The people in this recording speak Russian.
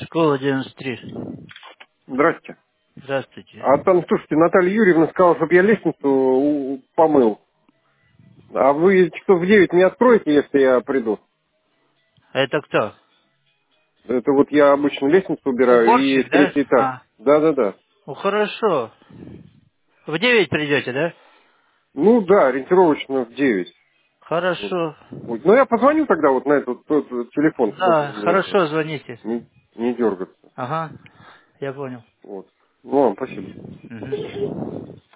Школа 93. Здрасте. Здравствуйте. А там, слушайте, Наталья Юрьевна сказала, чтобы я лестницу помыл. А вы часов в 9 не откроете, если я приду? А это кто? Это вот я обычно лестницу убираю и Уборщик, да? третий этаж. А, Да-да-да. ну хорошо. В 9 придете, да? Ну да, ориентировочно в 9. Вот. Хорошо. Вот. Ну я позвоню тогда вот на этот тот телефон, чтобы Да, мне это хорошо, звоните. не дергаться. Ага, я понял. Вот. Ну ладно, спасибо. Мгм.